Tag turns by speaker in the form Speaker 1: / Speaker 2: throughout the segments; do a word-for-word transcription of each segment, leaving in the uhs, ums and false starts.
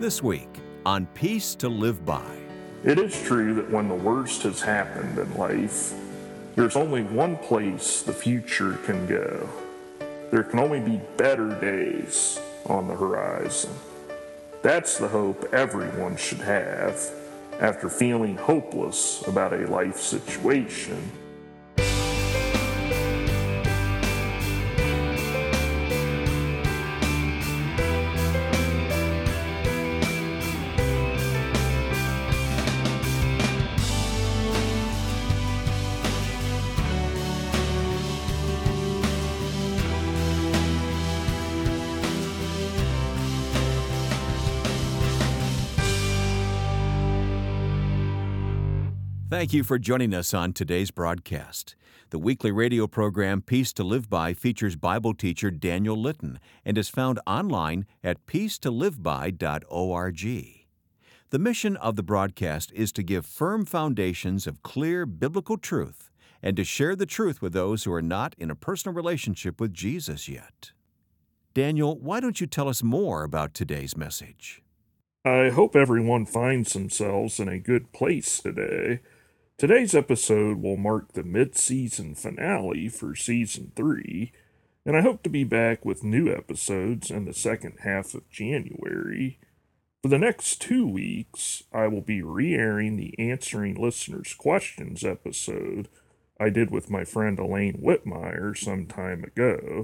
Speaker 1: This week on Peace to Live By.
Speaker 2: It is true that when the worst has happened in life, there's only one place the future can go. There can only be better days on the horizon. That's the hope everyone should have after feeling hopeless about a life situation.
Speaker 1: Thank you for joining us on today's broadcast. The weekly radio program Peace to Live By features Bible teacher Daniel Litton and is found online at peace to live by dot org. The mission of the broadcast is to give firm foundations of clear biblical truth and to share the truth with those who are not in a personal relationship with Jesus yet. Daniel, why don't you tell us more about today's message?
Speaker 2: I hope everyone finds themselves in a good place today. Today's episode will mark the mid-season finale for Season three, and I hope to be back with new episodes in the second half of January. For the next two weeks, I will be re-airing the Answering Listeners' Questions episode I did with my friend Elaine Whitmire some time ago.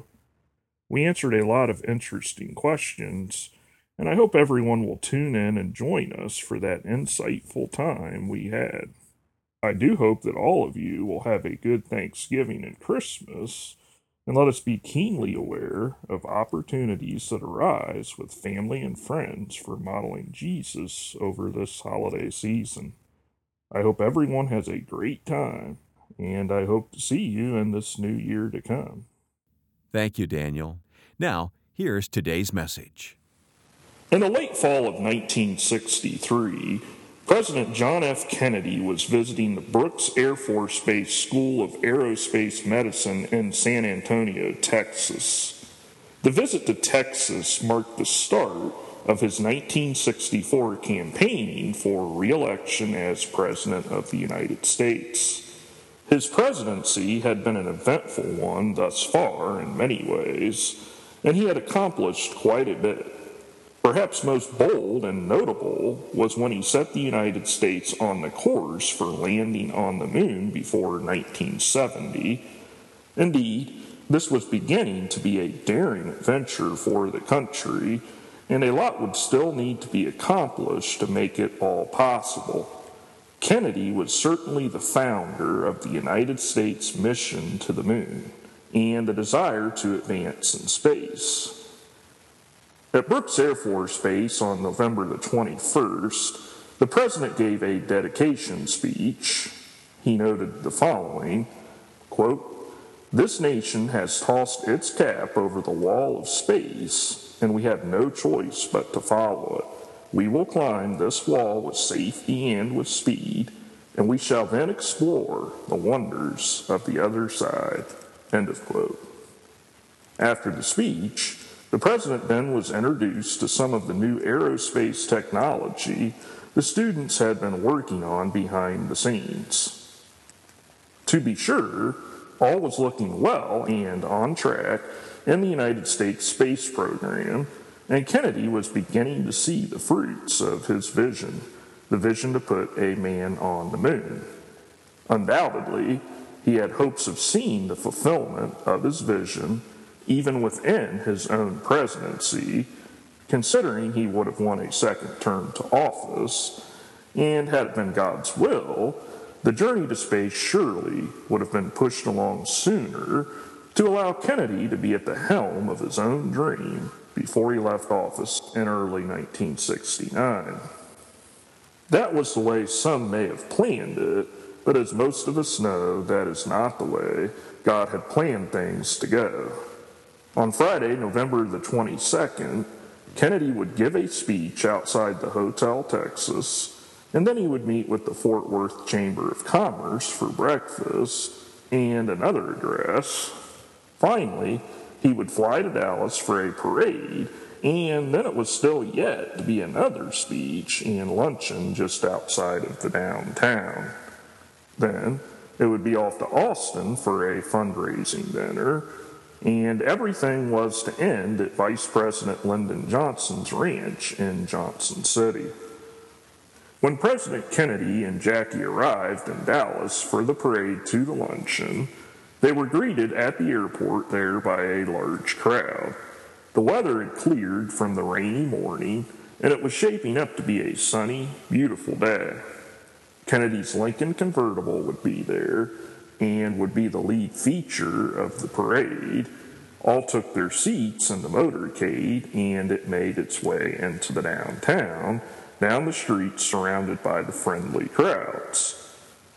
Speaker 2: We answered a lot of interesting questions, and I hope everyone will tune in and join us for that insightful time we had. I do hope that all of you will have a good Thanksgiving and Christmas, and let us be keenly aware of opportunities that arise with family and friends for modeling Jesus over this holiday season. I hope everyone has a great time, and I hope to see you in this new year to come.
Speaker 1: Thank you, Daniel. Now, here's today's message.
Speaker 2: In the late fall of nineteen sixty-three, President John F. Kennedy was visiting the Brooks Air Force Base School of Aerospace Medicine in San Antonio, Texas. The visit to Texas marked the start of his nineteen sixty-four campaigning for re-election as President of the United States. His presidency had been an eventful one thus far in many ways, and he had accomplished quite a bit. Perhaps most bold and notable was when he set the United States on the course for landing on the moon before nineteen seventy. Indeed, this was beginning to be a daring adventure for the country, and a lot would still need to be accomplished to make it all possible. Kennedy was certainly the founder of the United States mission to the moon and the desire to advance in space. At Brooks Air Force Base on November the twenty-first, the president gave a dedication speech. He noted the following, quote, "This nation has tossed its cap over the wall of space, and we have no choice but to follow it. We will climb this wall with safety and with speed, and we shall then explore the wonders of the other side." End of quote. After the speech, the president then was introduced to some of the new aerospace technology the students had been working on behind the scenes. To be sure, all was looking well and on track in the United States space program, and Kennedy was beginning to see the fruits of his vision, the vision to put a man on the moon. Undoubtedly, he had hopes of seeing the fulfillment of his vision even within his own presidency, considering he would have won a second term to office, and had it been God's will, the journey to space surely would have been pushed along sooner to allow Kennedy to be at the helm of his own dream before he left office in early nineteen sixty-nine. That was the way some may have planned it, but as most of us know, that is not the way God had planned things to go. On Friday, November the twenty-second, Kennedy would give a speech outside the Hotel Texas, and then he would meet with the Fort Worth Chamber of Commerce for breakfast and another address. Finally, he would fly to Dallas for a parade And then it was still yet to be another speech and luncheon just outside of the downtown. Then it would be off to Austin for a fundraising dinner, and everything was to end at Vice President Lyndon Johnson's ranch in Johnson City. When President Kennedy and Jackie arrived in Dallas for the parade to the luncheon, they were greeted at the airport there by a large crowd. The weather had cleared from the rainy morning, and it was shaping up to be a sunny, beautiful day. Kennedy's Lincoln convertible would be there and would be the lead feature of the parade. All took their seats in the motorcade, and it made its way into the downtown, down the street surrounded by the friendly crowds.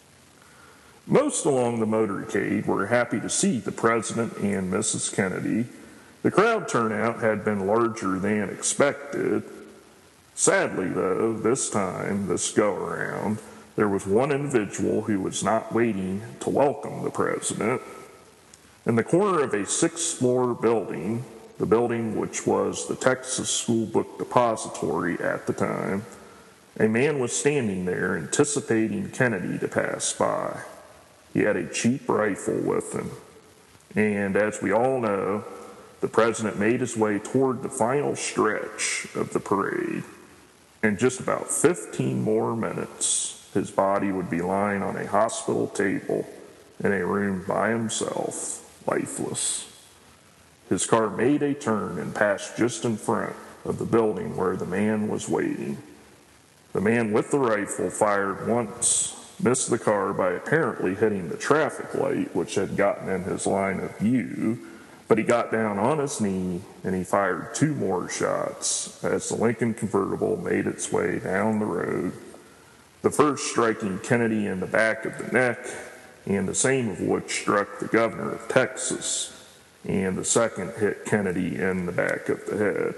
Speaker 2: Most along the motorcade were happy to see the President and Missus Kennedy. The crowd turnout had been larger than expected. Sadly, though, this time, this go-around, there was one individual who was not waiting to welcome the President. In the corner of a sixth-floor building, the building which was the Texas School Book Depository at the time, a man was standing there anticipating Kennedy to pass by. He had a cheap rifle with him, and as we all know, the President made his way toward the final stretch of the parade. In just about fifteen more minutes, his body would be lying on a hospital table in a room by himself, lifeless. His car made a turn and passed just in front of the building where the man was waiting. The man with the rifle fired once, missed the car by apparently hitting the traffic light, which had gotten in his line of view, but he got down on his knee and he fired two more shots as the Lincoln convertible made its way down the road, the first striking Kennedy in the back of the neck, and the same of which struck the governor of Texas, and the second hit Kennedy in the back of the head.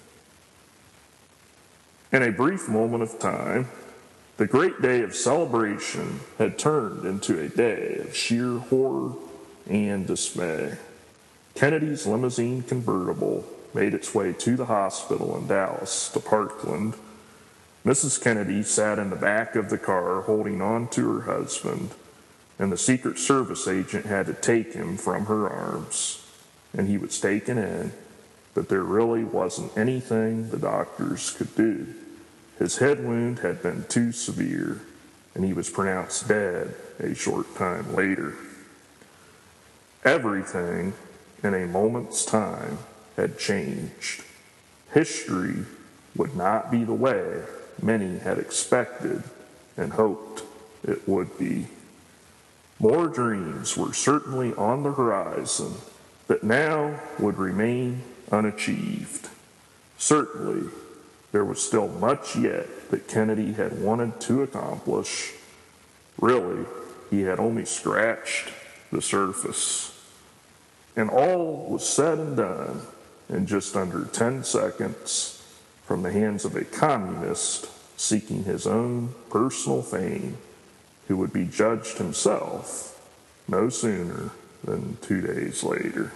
Speaker 2: In a brief moment of time, the great day of celebration had turned into a day of sheer horror and dismay. Kennedy's limousine convertible made its way to the hospital in Dallas to Parkland. Missus Kennedy sat in the back of the car holding on to her husband, and the Secret Service agent had to take him from her arms, and he was taken in, but there really wasn't anything the doctors could do. His head wound had been too severe, and he was pronounced dead a short time later. Everything in a moment's time had changed. History would not be the way many had expected and hoped it would be. More dreams were certainly on the horizon that now would remain unachieved. Certainly, there was still much yet that Kennedy had wanted to accomplish. Really, he had only scratched the surface. And all was said and done in just under ten seconds from the hands of a communist seeking his own personal fame, who would be judged himself no sooner than two days later.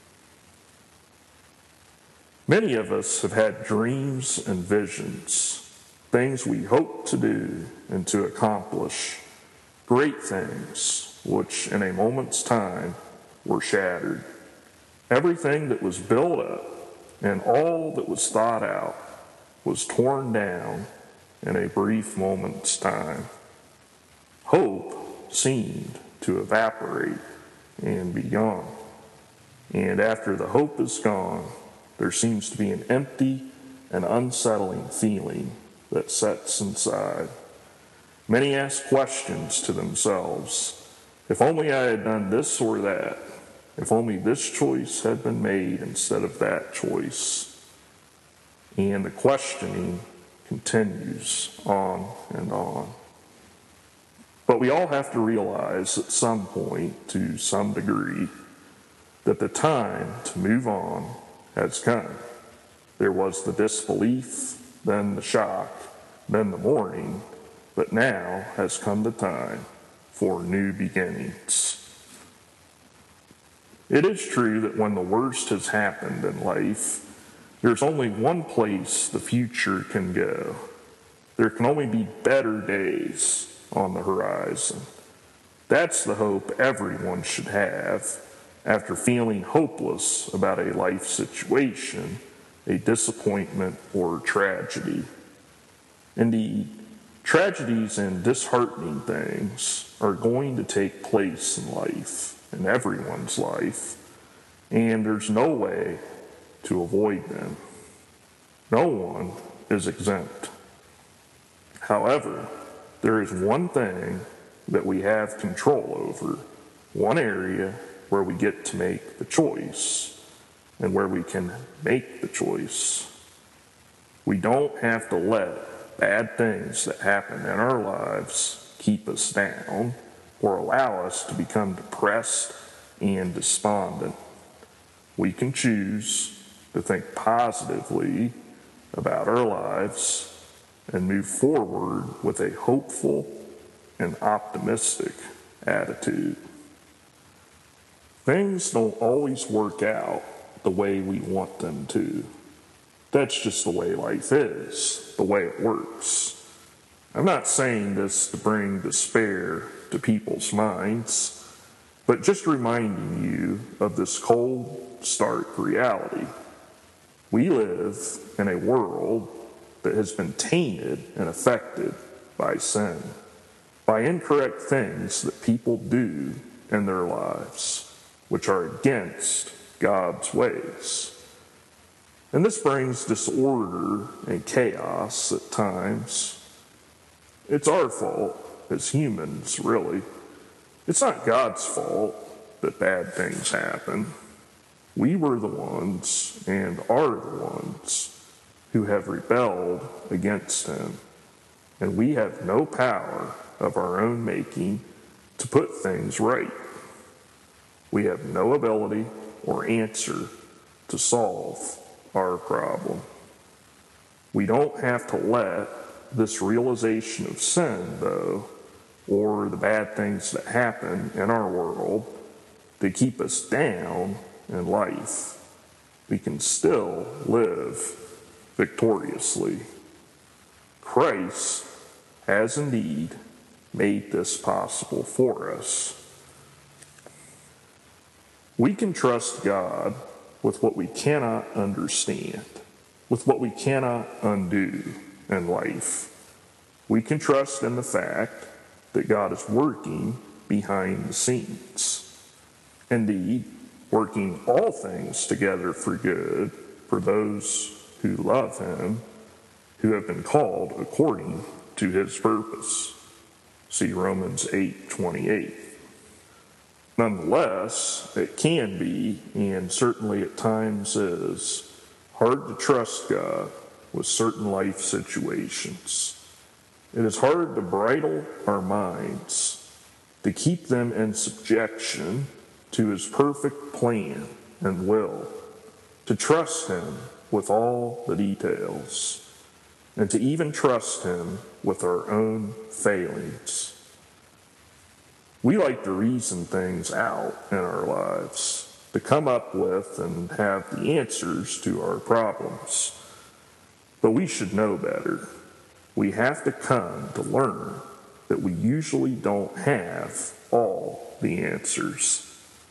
Speaker 2: Many of us have had dreams and visions, things we hope to do and to accomplish, great things which in a moment's time were shattered. Everything that was built up and all that was thought out was torn down in a brief moment's time. Hope seemed to evaporate and be gone. And after the hope is gone, there seems to be an empty and unsettling feeling that sets inside. Many ask questions to themselves. If only I had done this or that. If only this choice had been made instead of that choice. And the questioning continues on and on. But we all have to realize at some point, to some degree, that the time to move on has come. There was the disbelief, then the shock, then the mourning, but now has come the time for new beginnings. It is true that when the worst has happened in life, There's only one place the future can go. There can only be better days on the horizon. That's the hope everyone should have after feeling hopeless about a life situation, a disappointment, or tragedy. Indeed, tragedies and disheartening things are going to take place in life, in everyone's life, and there's no way to avoid them. No one is exempt. However, there is one thing that we have control over, one area where we get to make the choice, and where we can make the choice. We don't have to let bad things that happen in our lives keep us down or allow us to become depressed and despondent. We can choose to think positively about our lives and move forward with a hopeful and optimistic attitude. Things don't always work out the way we want them to. That's just the way life is, the way it works. I'm not saying this to bring despair to people's minds, but just reminding you of this cold, stark reality. We live in a world that has been tainted and affected by sin, by incorrect things that people do in their lives, which are against God's ways. And this brings disorder and chaos at times. It's our fault as humans, really. It's not God's fault that bad things happen. We were the ones and are the ones who have rebelled against him. And we have no power of our own making to put things right. We have no ability or answer to solve our problem. We don't have to let this realization of sin, though, or the bad things that happen in our world that keep us down in life. We can still live victoriously. Christ has indeed made this possible for us. We can trust God with what we cannot understand, with what we cannot undo in life. We can trust in the fact that God is working behind the scenes. Indeed, working all things together for good for those who love him, who have been called according to his purpose. See Romans eight twenty-eight. Nonetheless, it can be, and certainly at times is, hard to trust God with certain life situations. It is hard to bridle our minds, to keep them in subjection to his perfect plan and will, to trust him with all the details, and to even trust him with our own failings. We like to reason things out in our lives, to come up with and have the answers to our problems. But we should know better. We have to come to learn that we usually don't have all the answers.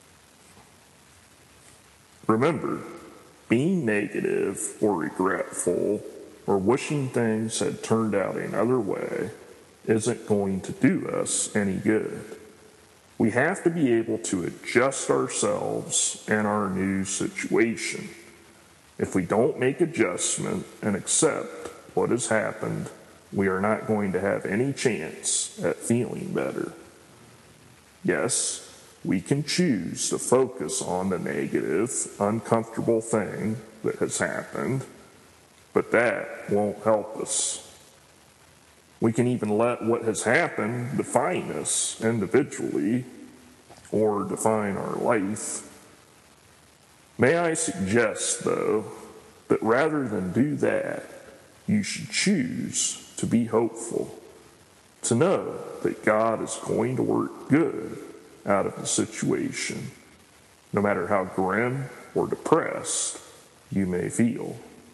Speaker 2: Remember, being negative or regretful or wishing things had turned out another way isn't going to do us any good. We have to be able to adjust ourselves and our new situation. If we don't make adjustment and accept what has happened, we are not going to have any chance at feeling better. Yes, we can choose to focus on the negative, uncomfortable thing that has happened, but that won't help us. We can even let what has happened define us individually or define our life. May I suggest, though, that rather than do that, you should choose to be hopeful, to know that God is going to work good out of the situation, no matter how grim or depressed you may feel.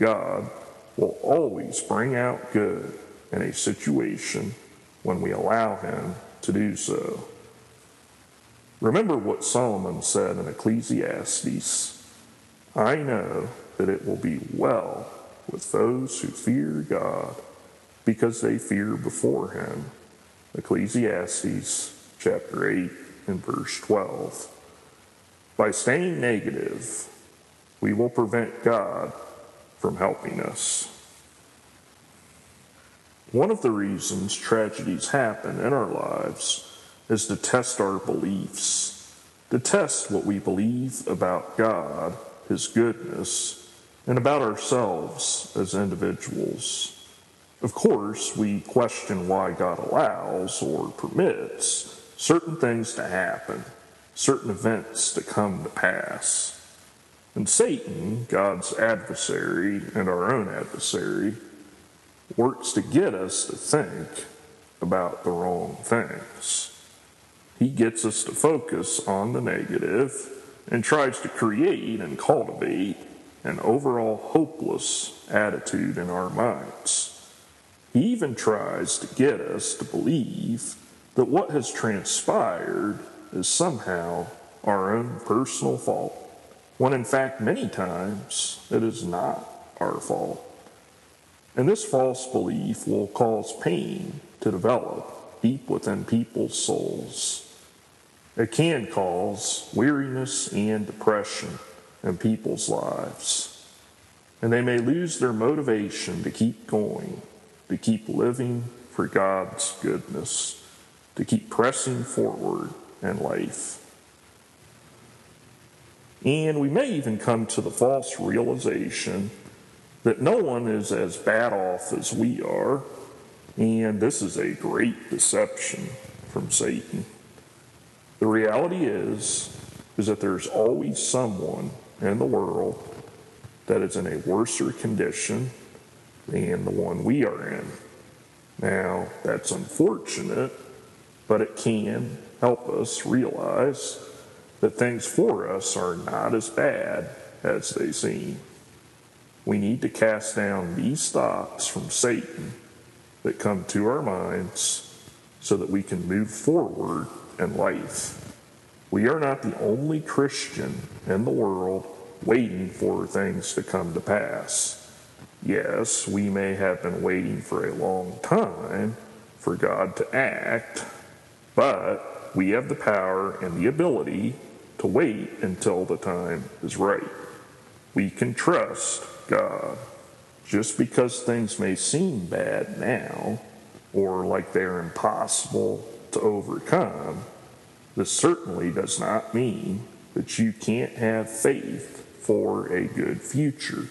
Speaker 2: God will always bring out good in a situation when we allow him to do so. Remember what Solomon said in Ecclesiastes, "I know that it will be well with those who fear God, because they fear before him." Ecclesiastes chapter eight and verse twelve. By staying negative, we will prevent God from helping us. One of the reasons tragedies happen in our lives is to test our beliefs, to test what we believe about God, his goodness, and about ourselves as individuals. Of course, we question why God allows or permits certain things to happen, certain events to come to pass. And Satan, God's adversary and our own adversary, works to get us to think about the wrong things. He gets us to focus on the negative and tries to create and cultivate an overall hopeless attitude in our minds. He even tries to get us to believe that what has transpired is somehow our own personal fault, when in fact many times it is not our fault. And this false belief will cause pain to develop deep within people's souls. It can cause weariness and depression in people's lives, and they may lose their motivation to keep going, to keep living for God's goodness, to keep pressing forward in life. And we may even come to the false realization that no one is as bad off as we are, and this is a great deception from Satan. The reality is, is that there's always someone in the world that is in a worser condition than the one we are in. Now, that's unfortunate, but it can help us realize that things for us are not as bad as they seem. We need to cast down these thoughts from Satan that come to our minds so that we can move forward in life. We are not the only Christian in the world waiting for things to come to pass. Yes, we may have been waiting for a long time for God to act, but we have the power and the ability to wait until the time is right. We can trust God. Just because things may seem bad now, or like they're impossible to overcome, this certainly does not mean that you can't have faith for a good future.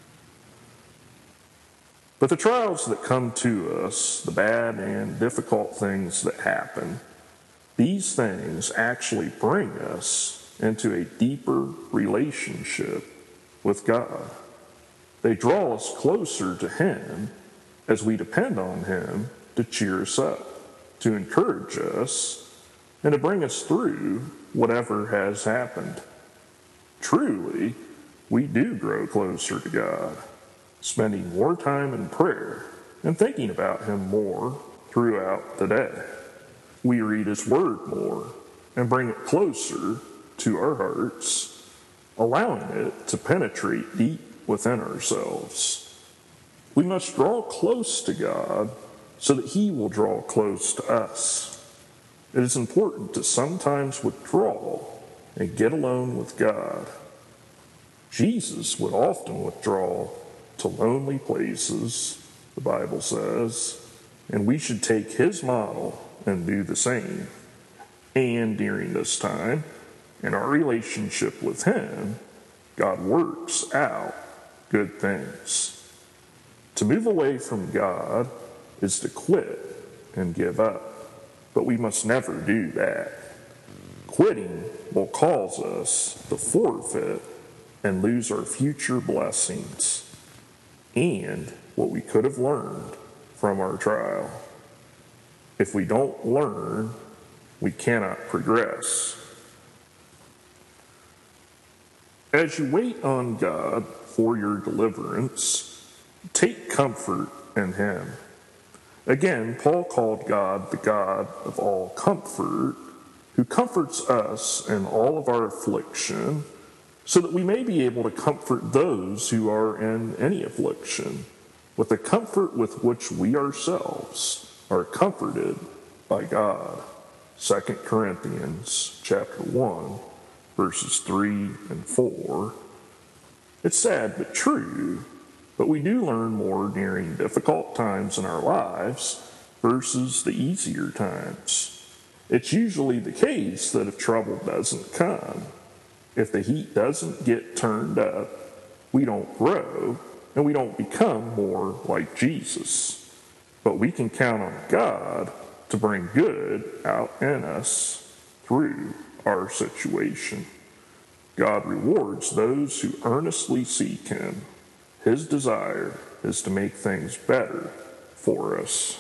Speaker 2: But the trials that come to us, the bad and difficult things that happen, these things actually bring us into a deeper relationship with God. They draw us closer to him as we depend on him to cheer us up, to encourage us, and to bring us through whatever has happened. Truly, we do grow closer to God, spending more time in prayer and thinking about him more throughout the day. We read his word more and bring it closer to our hearts, allowing it to penetrate deep within ourselves. We must draw close to God so that he will draw close to us. It is important to sometimes withdraw and get alone with God. Jesus would often withdraw to lonely places, the Bible says, and we should take his model and do the same. And during this time, in our relationship with him, God works out good things. To move away from God is to quit and give up, but we must never do that. Quitting will cause us to forfeit and lose our future blessings and what we could have learned from our trial. If we don't learn, we cannot progress. As you wait on God for your deliverance, take comfort in him. Again, Paul called God the God of all comfort, who comforts us in all of our affliction, so that we may be able to comfort those who are in any affliction, with the comfort with which we ourselves are comforted by God. Second Corinthians chapter one, verses three and four. It's sad but true, but we do learn more during difficult times in our lives versus the easier times. It's usually the case that if trouble doesn't come, if the heat doesn't get turned up, we don't grow and we don't become more like Jesus. But we can count on God to bring good out in us through our situation. God rewards those who earnestly seek him. His desire is to make things better for us.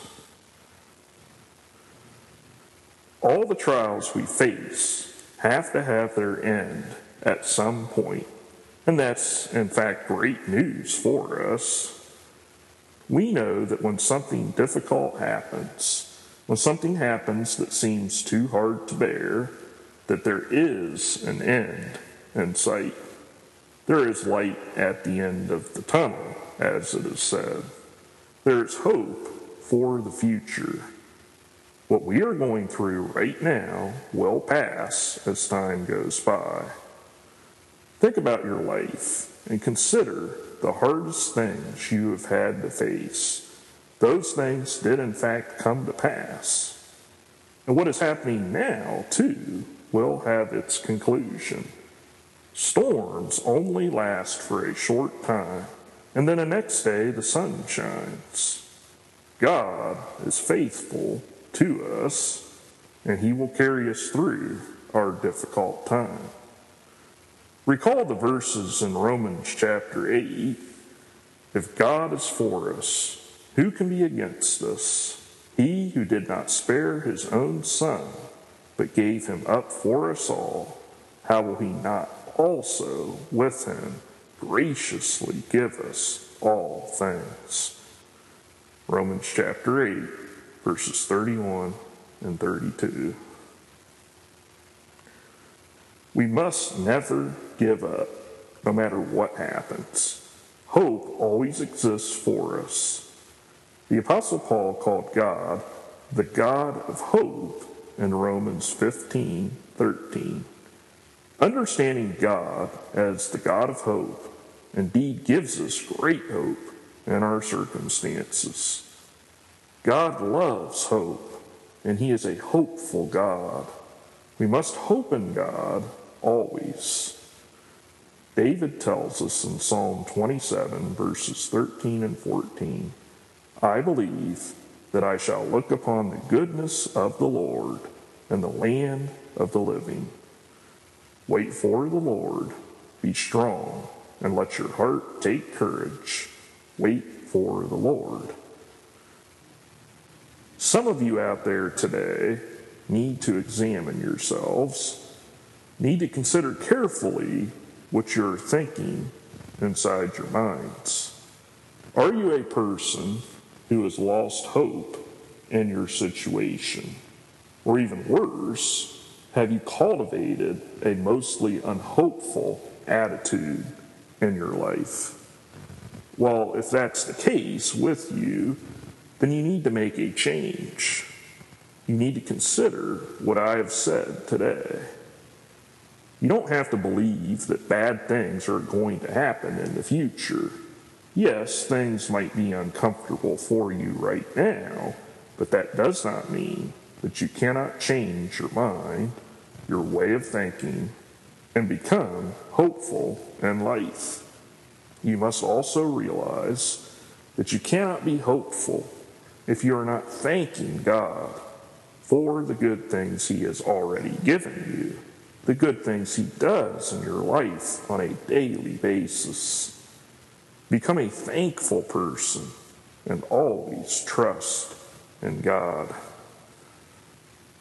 Speaker 2: All the trials we face have to have their end at some point, and that's, in fact, great news for us. We know that when something difficult happens, when something happens that seems too hard to bear, that there is an end in sight. There is light at the end of the tunnel, as it is said. There is hope for the future. What we are going through right now will pass as time goes by. Think about your life and consider the hardest things you have had to face. Those things did in fact come to pass. And what is happening now, too, will have its conclusion. Storms only last for a short time, and then the next day the sun shines. God is faithful to us, and he will carry us through our difficult time. Recall the verses in Romans chapter eight. If God is for us, who can be against us? He who did not spare his own son, but gave him up for us all, how will he not also with him graciously give us all things? Romans chapter eight, verses thirty-one and thirty-two. We must never give up, no matter what happens. Hope always exists for us. The Apostle Paul called God the God of hope in Romans fifteen thirteen. Understanding God as the God of hope indeed gives us great hope in our circumstances. God loves hope, and he is a hopeful God. We must hope in God always. David tells us in Psalm twenty-seven, verses thirteen and fourteen, I believe that I shall look upon the goodness of the Lord in the land of the living. Wait for the Lord, be strong, and let your heart take courage. Wait for the Lord. Some of you out there today need to examine yourselves, need to consider carefully what you're thinking inside your minds. Are you a person who has lost hope in your situation? Or even worse, have you cultivated a mostly unhopeful attitude in your life? Well, if that's the case with you, then you need to make a change. You need to consider what I have said today. You don't have to believe that bad things are going to happen in the future. Yes, things might be uncomfortable for you right now, but that does not mean that you cannot change your mind, your way of thinking, and become hopeful in life. You must also realize that you cannot be hopeful if you are not thanking God for the good things he has already given you, the good things he does in your life on a daily basis. Become a thankful person and always trust in God.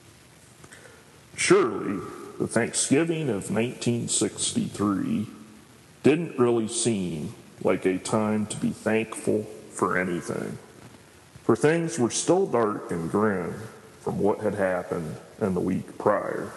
Speaker 2: Surely, the Thanksgiving of nineteen sixty-three didn't really seem like a time to be thankful for anything. For things were still dark and grim from what had happened in the week prior.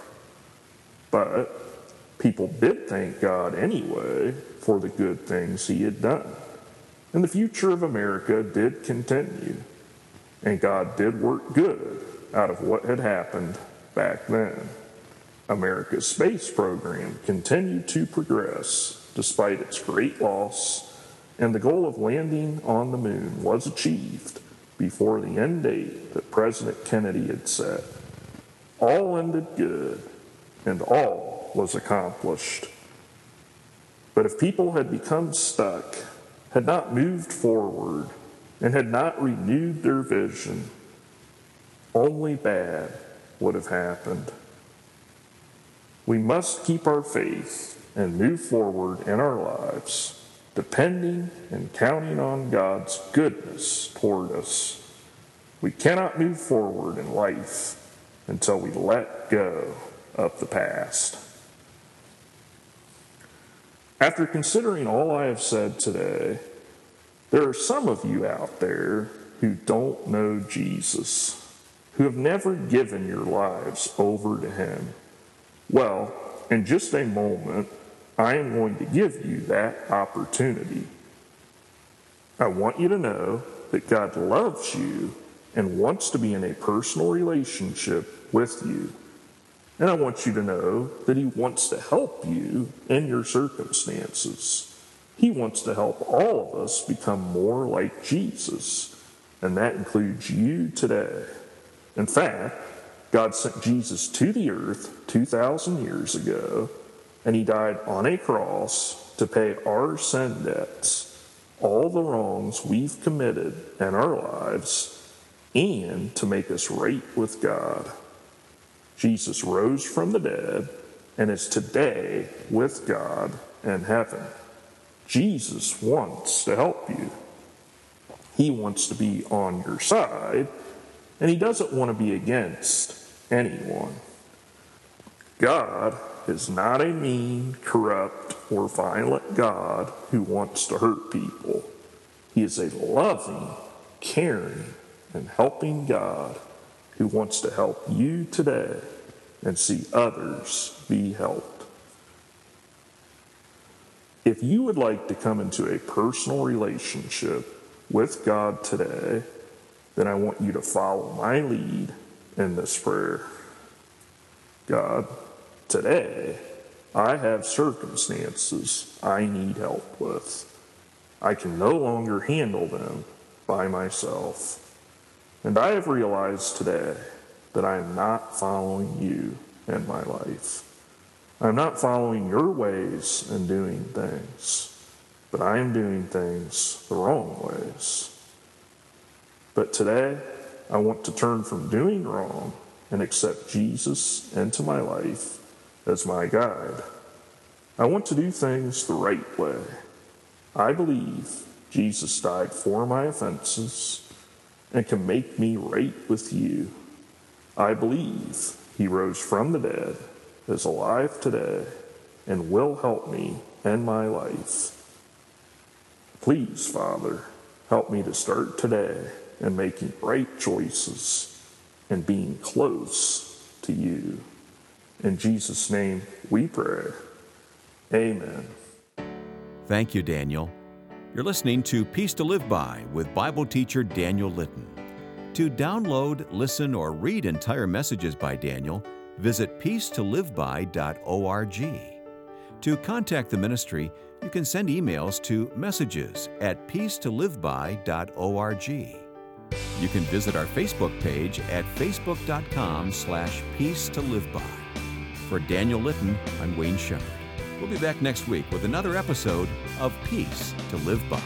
Speaker 2: But people did thank God anyway for the good things he had done. And the future of America did continue. And God did work good out of what had happened back then. America's space program continued to progress despite its great loss, and the goal of landing on the moon was achieved before the end date that President Kennedy had set. All ended good, and all was accomplished. But if people had become stuck, had not moved forward, and had not renewed their vision, only bad would have happened. We must keep our faith and move forward in our lives, depending and counting on God's goodness toward us. We cannot move forward in life until we let go of the past. After considering all I have said today, there are some of you out there who don't know Jesus, who have never given your lives over to him. Well, in just a moment, I am going to give you that opportunity. I want you to know that God loves you and wants to be in a personal relationship with you. And I want you to know that he wants to help you in your circumstances. He wants to help all of us become more like Jesus, and that includes you today. In fact, God sent Jesus to the earth two thousand years ago, and he died on a cross to pay our sin debts, all the wrongs we've committed in our lives, and to make us right with God. Jesus rose from the dead and is today with God in heaven. Jesus wants to help you. He wants to be on your side, and he doesn't want to be against anyone. God is not a mean, corrupt, or violent God who wants to hurt people. He is a loving, caring, and helping God who wants to help you today and see others be helped. If you would like to come into a personal relationship with God today, then I want you to follow my lead in this prayer. God, today I have circumstances I need help with. I can no longer handle them by myself. And I have realized today that I am not following you in my life. I'm not following your ways and doing things, but I am doing things the wrong ways. But today, I want to turn from doing wrong and accept Jesus into my life as my guide. I want to do things the right way. I believe Jesus died for my offenses and can make me right with you. I believe he rose from the dead, is alive today, and will help me in my life. Please, Father, help me to start today in making right choices and being close to you. In Jesus' name we pray. Amen.
Speaker 1: Thank you, Daniel. You're listening to Peace to Live By with Bible teacher Daniel Litton. To download, listen, or read entire messages by Daniel, visit peace to live by dot org. To contact the ministry, you can send emails to messages at peace to live by dot org. You can visit our Facebook page at facebook dot com slash peace to live by. For Daniel Litton, I'm Wayne Shepherd. We'll be back next week with another episode of Peace to Live By.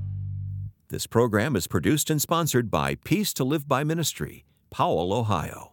Speaker 1: This program is produced and sponsored by Peace to Live By Ministry, Powell, Ohio.